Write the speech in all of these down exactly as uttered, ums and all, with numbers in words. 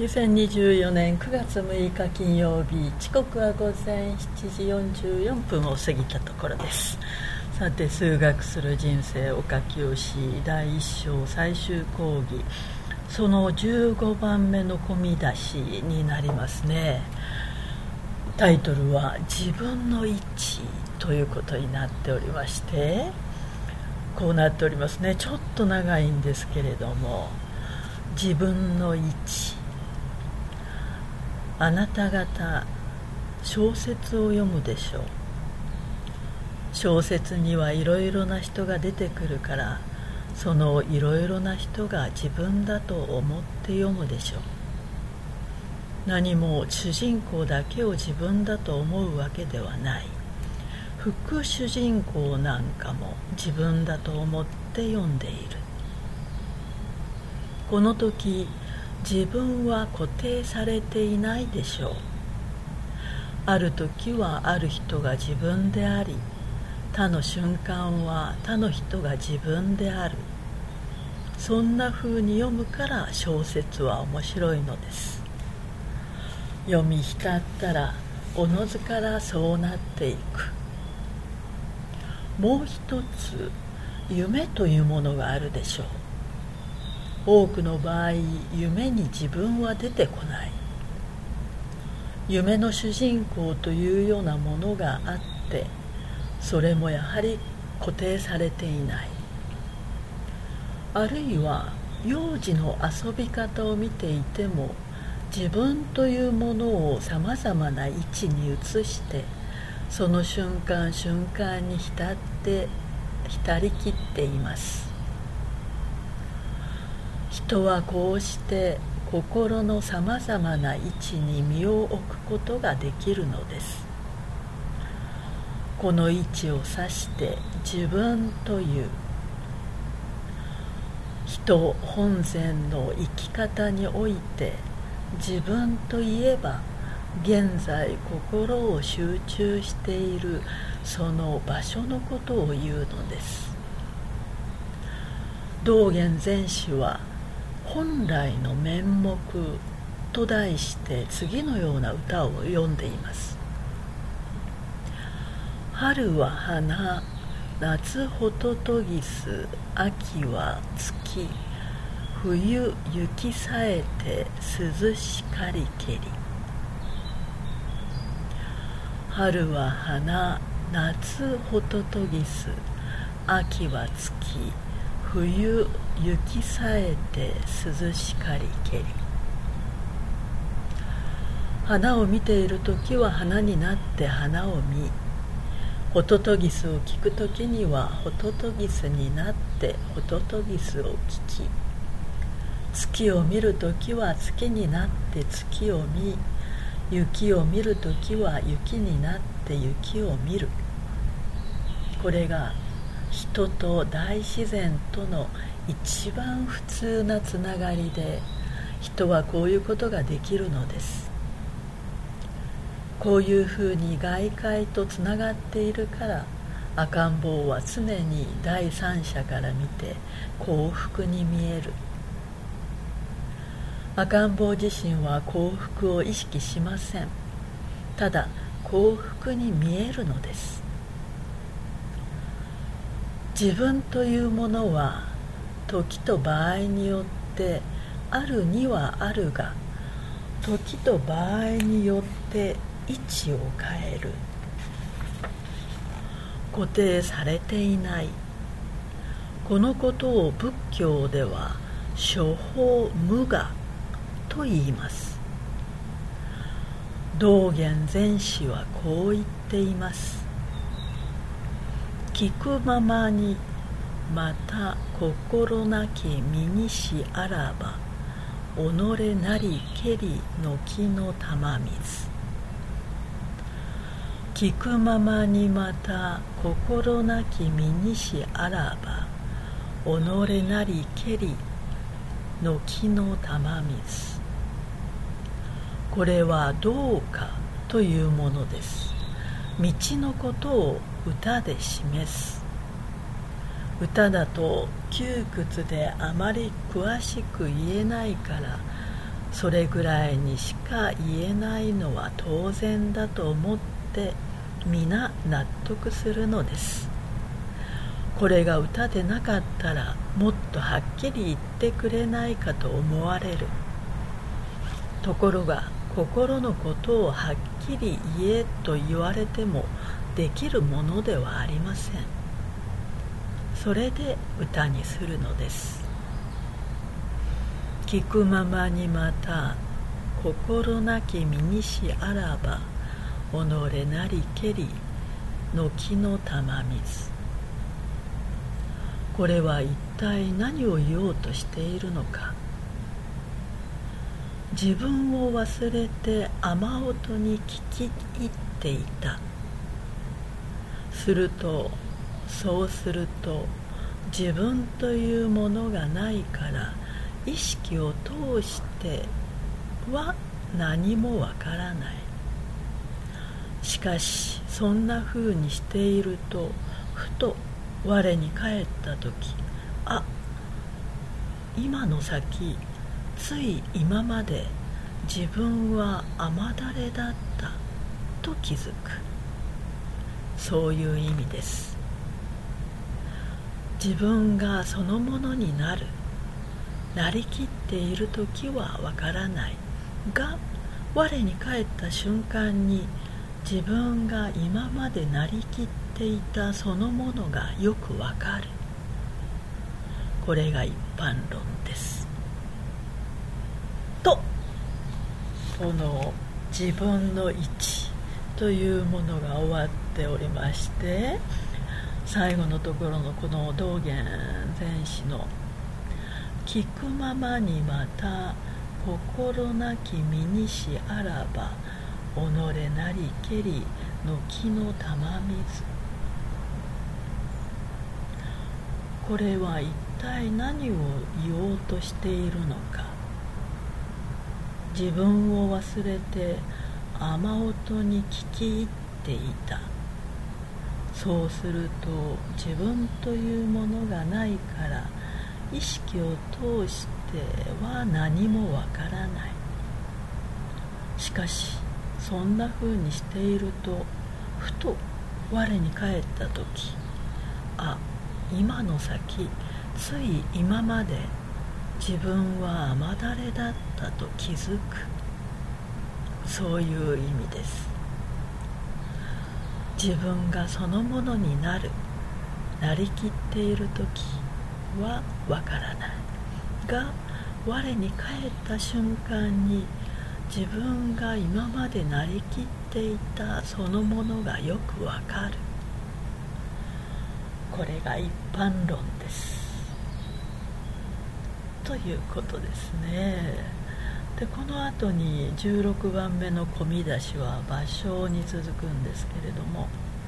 にせんにじゅうよねんくがつむいか金曜日、時刻は午前しちじよんじゅうよんぷんを過ぎたところです。さて、数学する人生を書き押しだいいっ章最終講義、そのじゅうごばんめの込み出しになりますね。タイトルは自分の位置ということになっておりまして、こうなっておりますね。ちょっと長いんですけれども、自分の位置。あなた方小説を読むでしょう。小説にはいろいろな人が出てくるから、そのいろいろな人が自分だと思って読むでしょう。何も主人公だけを自分だと思うわけではない。副主人公なんかも自分だと思って読んでいる。この時、自分は固定されていないでしょう。ある時はある人が自分であり、他の瞬間は他の人が自分である。そんな風に読むから小説は面白いのです。読み浸ったらおのずからそうなっていく。もう一つ、夢というものがあるでしょう。多くの場合、夢に自分は出てこない。夢の主人公というようなものがあって、それもやはり固定されていない。あるいは幼児の遊び方を見ていても、自分というものをさまざまな位置に移して、その瞬間瞬間に浸って浸りきっています。人はこうして心のさまざまな位置に身を置くことができるのです。この位置を指して自分という人本然の生き方において、自分といえば現在心を集中しているその場所のことを言うのです。道元禅師は本来の面目と題して次のような歌を詠んでいます。春は花、夏ホトトギス、秋は月、冬雪さえて涼しかりけり。春は花、夏ホトトギス、秋は月、冬雪さえて涼しかりけり。花を見ているときは花になって花を見、ホトトギスを聞くときにはホトトギスになってホトトギスを聞き、月を見るときは月になって月を見、雪を見るときは雪になって雪を見る。これが人と大自然との一番普通なつながりで、人はこういうことができるのです。こういうふうに外界とつながっているから、赤ん坊は常に第三者から見て幸福に見える。赤ん坊自身は幸福を意識しません。ただ幸福に見えるのです。自分というものは時と場合によってあるにはあるが、時と場合によって位置を変える。固定されていない。このことを仏教では諸法無我と言います。道元禅師はこう言っています。聞くままにまた心なき身にしあらば、己なりけりのきの玉水。聞くままにまた心なき身にしあらば、己なりけりのきの玉水。これはどうかというものです。道のことを歌で示す。歌だと窮屈であまり詳しく言えないから、 それぐらいにしか言えないのは当然だと思って皆納得するのです。これが歌でなかったらもっとはっきり言ってくれないかと思われる。ところが心のことをはっきり言えと言われてもできるものではありません。それで歌にするのです。聞くままにまた心なき身にしあらば己なりけり軒の玉水。これは一体何を言おうとしているのか。自分を忘れて雨音に聞き入っていた。するとそうすると自分というものがないから意識を通しては何もわからない。しかしそんなふうにしているとふと我に返った時、あ、今の先つい今まで自分は雨だれだったと気づく。そういう意味です。自分がそのものになる、なりきっている時はわからないが、我に返った瞬間に自分が今までなりきっていたそのものがよくわかる。これが一般論です。と、この自分の位置というものが終わっておりまして、最後のところのこの道元禅師の聞くままにまた心なき身にしあらば己なりけり軒の玉水。これは一体何を言おうとしているのか。自分を忘れて雨音に聞き入っていた。そうすると自分というものがないから意識を通しては何もわからない。しかしそんなふうにしているとふと我に返った時、あ、今の先つい今まで自分は雨だれだったと気づく。そういう意味です。自分がそのものになる、なりきっている時はわからないが、我に返った瞬間に自分が今までなりきっていたそのものがよくわかる。これが一般論ですということですね。でこの後にじゅうろくばんめの込み出しは芭蕉に続くんですけれども、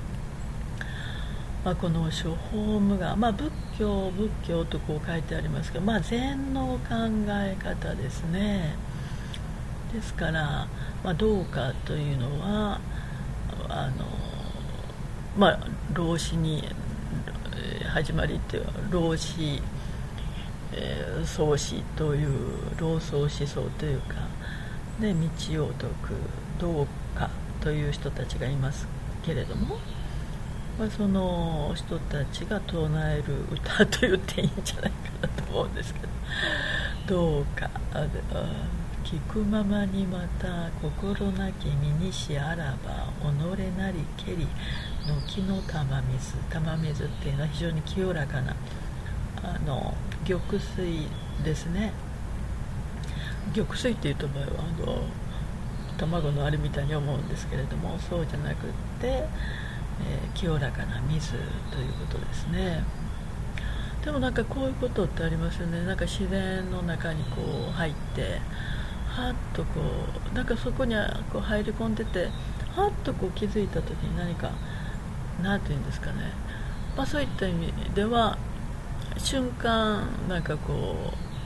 まあ、この諸法無我、まあ、仏教仏教とこう書いてありますけど、まあ、禅の考え方ですね。ですから、まあ、どうかというのはあの、まあ、老子に始まりっていう老子えー、創始という老荘思想というか、で道を説く道家という人たちがいますけれども、まあ、その人たちが唱える歌と言っていいんじゃないかなと思うんですけど、どうかあ聞くままにまた心なき身にしあらば己なりけり軒の玉水。玉水っていうのは非常に清らかなあの玉水ですね。玉水っていうと場合はあの卵のあれみたいに思うんですけれども、そうじゃなくって、えー、清らかな水ということですね。でもなんかこういうことってありますよね。なんか自然の中にこう入ってはっとこうなんかそこにこう入り込んでてはっとこう気づいた時に何かなんていうんですかね、まあ、そういった意味では瞬間なんかこ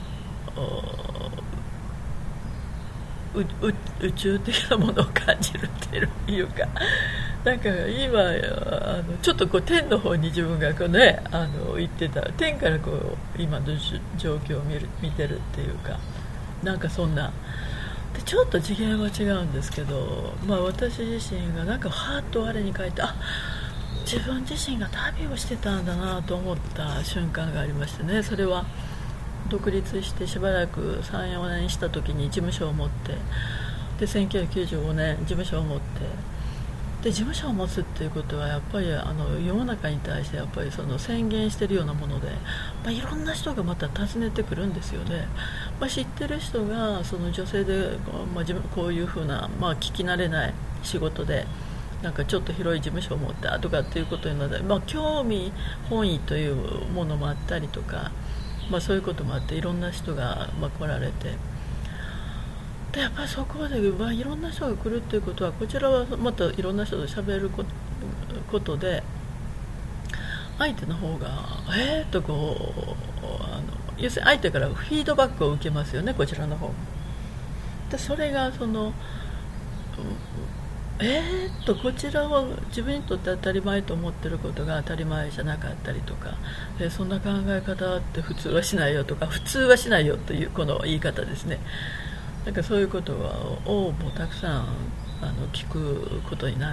う宇宙的なものを感じるっていうか、なんか今あのちょっとこう天の方に自分がこう、ね、あの行ってた天からこう今の状況を見る見てるっていうか、なんかそんなでちょっと次元は違うんですけど、まあ、私自身がなんかはーっと我に返って、あ、自分自身が旅をしてたんだなと思った瞬間がありましてね。それは独立してしばらく さん,よ 年した時に事務所を持って、でせんきゅうひゃくきゅうじゅうごねん事務所を持って、で事務所を持つっていうことはやっぱりあの世の中に対してやっぱりその宣言してるようなもので、まあ、いろんな人がまた訪ねてくるんですよね。まあ、知ってる人がその女性で、まあ、自分こういうふうな、まあ、聞き慣れない仕事でなんかちょっと広い事務所を持ったとかっていうことになって、まあ、興味本意というものもあったりとか、まあ、そういうこともあっていろんな人がまあ来られて、でやっぱりそこで、まあ、いろんな人が来るっていうことは、こちらはまたいろんな人と喋ることで相手の方がえーっとこうあの要するに相手からフィードバックを受けますよね、こちらの方で。それがそのえーっとこちらは自分にとって当たり前と思ってることが当たり前じゃなかったりとか、えそんな考え方って普通はしないよとか、普通はしないよというこの言い方ですね。なんかそういうことをもうたくさんあの聞くことになって、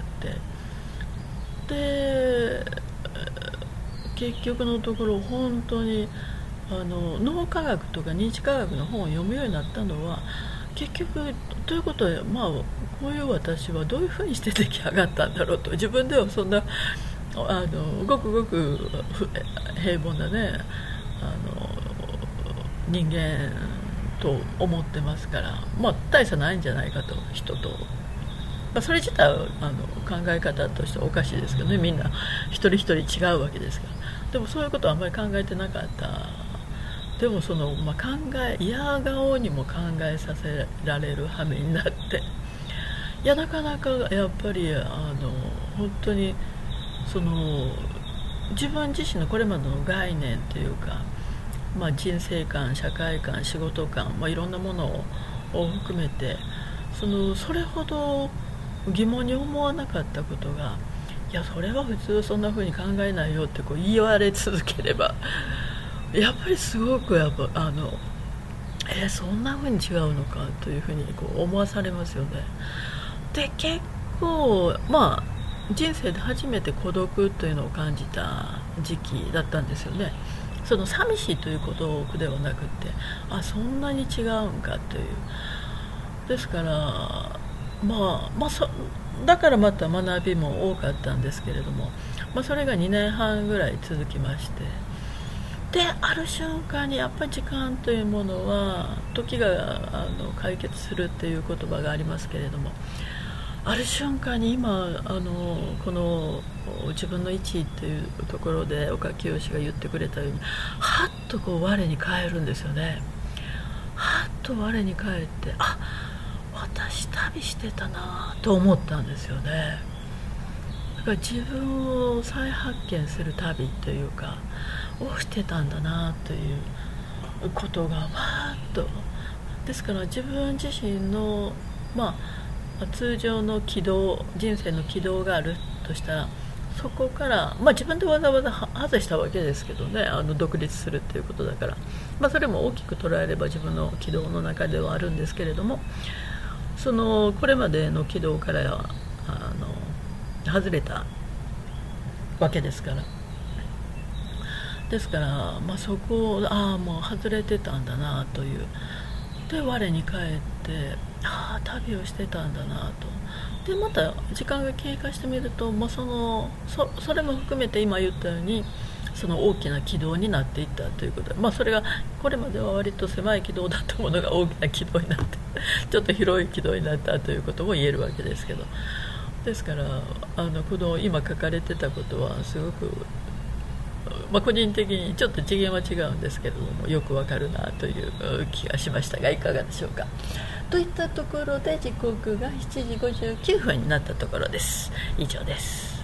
で結局のところ本当にあの脳科学とか認知科学の本を読むようになったのは、結局ということは、まあ、こういう私はどういうふうにして出来上がったんだろうと、自分ではそんなあのごくごく平凡なねあの人間と思ってますから、まあ、大差ないんじゃないかと、人と、まあ、それ自体はあの考え方としてはおかしいですけどね、みんな一人一人違うわけですから。でもそういうことはあんまり考えてなかった。でもその、まあ、考え嫌顔にも考えさせられる羽目になって、いやなかなかやっぱりあの本当にその自分自身のこれまでの概念というか、まあ、人生観、社会観、仕事観、まあ、いろんなものを含めてそのそれほど疑問に思わなかったことが、いやそれは普通そんな風に考えないよってこう言われ続ければ、やっぱりすごくやっぱあの、えー、そんな風に違うのかという風にこう思わされますよね。で結構まあ人生で初めて孤独というのを感じた時期だったんですよね。その寂しいという孤独ではなくて、あそんなに違うんかという。ですからまあ、まあ、そだからまた学びも多かったんですけれども、まあ、それがにねんはんぐらい続きまして、である瞬間にやっぱり時間というものは時があの解決するっていう言葉がありますけれども、ある瞬間に今あのこの自分の位置っていうところで岡清が言ってくれたように、はっとこう我に返るんですよね。はっと我に返って、あ私旅してたなと思ったんですよね。だから自分を再発見する旅というかをしてたんだなということがわーっと、ですから自分自身の、まあ、通常の軌道、人生の軌道があるとしたら、そこから、まあ、自分でわざわざ外したわけですけどね、あの独立するっていうことだから、まあ、それも大きく捉えれば自分の軌道の中ではあるんですけれども、そのこれまでの軌道からあの外れたわけですから、ですから、まあ、そこをああもう外れてたんだなという、で我に返ってああ旅をしてたんだなと。でまた時間が経過してみると、まあ、その そ, それも含めて今言ったようにその大きな軌道になっていったということで、まあ、それがこれまでは割と狭い軌道だったものが大きな軌道になってちょっと広い軌道になったということも言えるわけですけど、ですからあのこの今書かれてたことはすごく、まあ、個人的にちょっと次元は違うんですけれどもよくわかるなという気がしましたが、いかがでしょうか。といったところで時刻がしちじごじゅうきゅうふんになったところです。以上です。